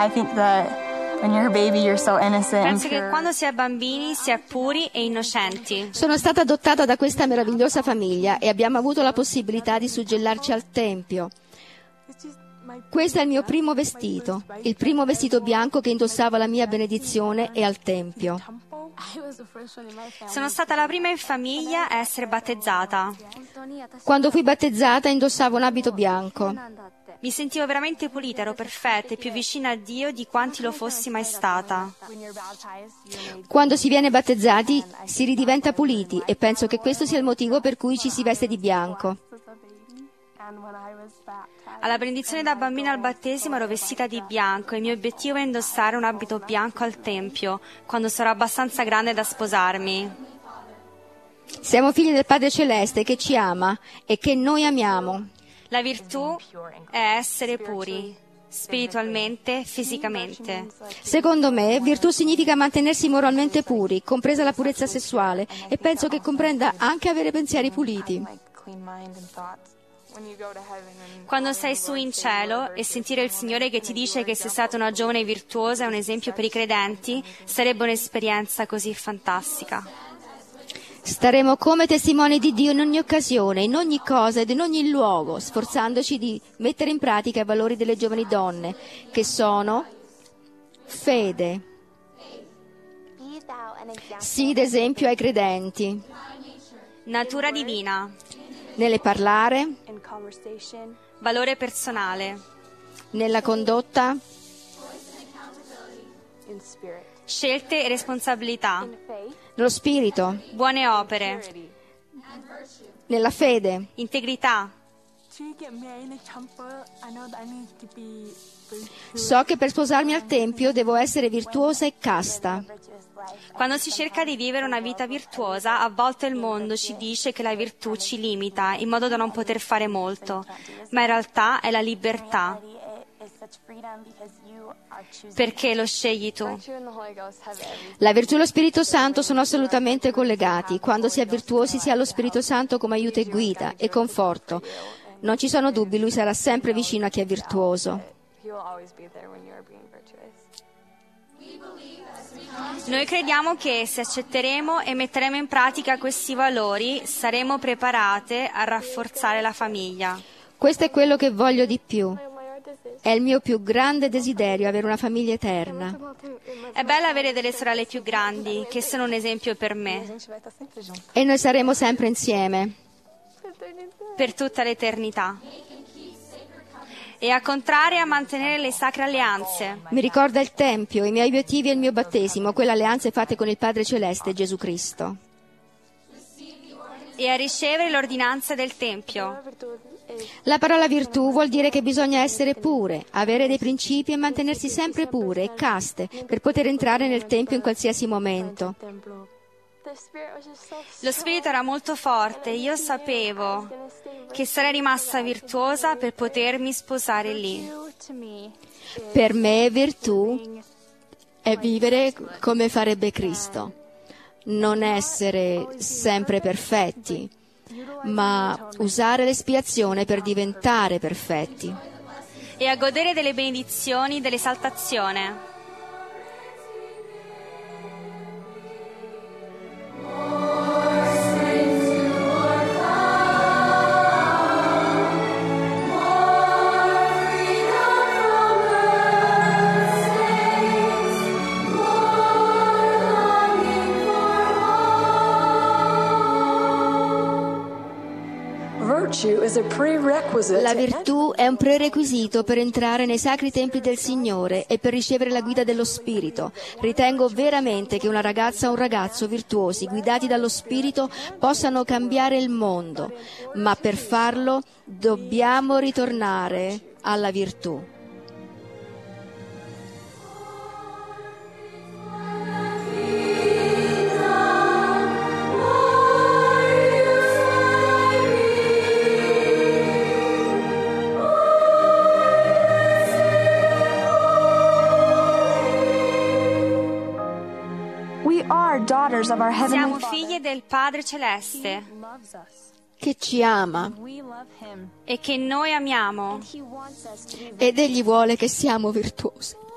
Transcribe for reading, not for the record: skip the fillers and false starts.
I think that when you're a baby, you're so innocent and Penso che pure. quando si è bambini si è puri e innocenti. Sono stata adottata da questa meravigliosa famiglia e abbiamo avuto la possibilità di suggellarci al Tempio. Questo è il mio primo vestito, il primo vestito bianco che indossava la mia benedizione e al Tempio. Sono stata la prima in famiglia a essere battezzata. Quando fui battezzata indossavo un abito bianco. Mi sentivo veramente pulita, ero perfetta e più vicina a Dio di quanti lo fossi mai stata. Quando si viene battezzati si ridiventa puliti e penso che questo sia il motivo per cui ci si veste di bianco. Alla benedizione da bambina al battesimo ero vestita di bianco e il mio obiettivo è indossare un abito bianco al Tempio, quando sarò abbastanza grande da sposarmi. Siamo figli del Padre Celeste che ci ama e che noi amiamo. La virtù è essere puri, spiritualmente, fisicamente. Secondo me, virtù significa mantenersi moralmente puri, compresa la purezza sessuale, e penso che comprenda anche avere pensieri puliti. Quando sei su in cielo e sentire il Signore che ti dice che sei stata una giovane virtuosa è un esempio per i credenti, sarebbe un'esperienza così fantastica. Staremo come testimoni di Dio in ogni occasione, in ogni cosa ed in ogni luogo, sforzandoci di mettere in pratica i valori delle giovani donne, che sono fede. Sii d'esempio ai credenti, Natura divina, nelle parlare, valore personale, nella condotta, scelte e responsabilità, nello spirito, buone opere, nella fede. integrità. So che per sposarmi al Tempio devo essere virtuosa e casta. Quando si cerca di vivere una vita virtuosa, a volte il mondo ci dice che la virtù ci limita in modo da non poter fare molto, ma in realtà è la libertà, perché lo scegli tu. La virtù e lo Spirito Santo sono assolutamente collegati. Quando si è virtuosi si ha lo Spirito Santo come aiuto e guida e conforto. Non ci sono dubbi, Lui sarà sempre vicino a chi è virtuoso. Noi crediamo che se accetteremo e metteremo in pratica questi valori, saremo preparate a rafforzare la famiglia. Questo è quello che voglio di più. È il mio più grande desiderio, avere una famiglia eterna. È bello avere delle sorelle più grandi, che sono un esempio per me, E noi saremo sempre insieme. per tutta l'eternità. E a contrario a mantenere le sacre alleanze. Mi ricorda il Tempio, i miei obiettivi e il mio battesimo, quelle alleanze fatte con il Padre Celeste, Gesù Cristo. E a ricevere l'ordinanza del Tempio. La parola virtù vuol dire che bisogna essere pure, avere dei principi e mantenersi sempre pure e caste per poter entrare nel Tempio in qualsiasi momento. Lo spirito era molto forte, io sapevo che sarei rimasta virtuosa per potermi sposare lì. Per me virtù è vivere come farebbe Cristo, non essere sempre perfetti, ma usare l'espiazione per diventare perfetti. E a godere delle benedizioni dell'esaltazione. La virtù è un prerequisito per entrare nei sacri templi del Signore e per ricevere la guida dello Spirito. Ritengo veramente che una ragazza o un ragazzo virtuosi, guidati dallo Spirito, possano cambiare il mondo, ma per farlo dobbiamo ritornare alla virtù. Siamo figlie del Padre Celeste Che ci ama e che noi amiamo. ed Egli vuole che siamo virtuosi.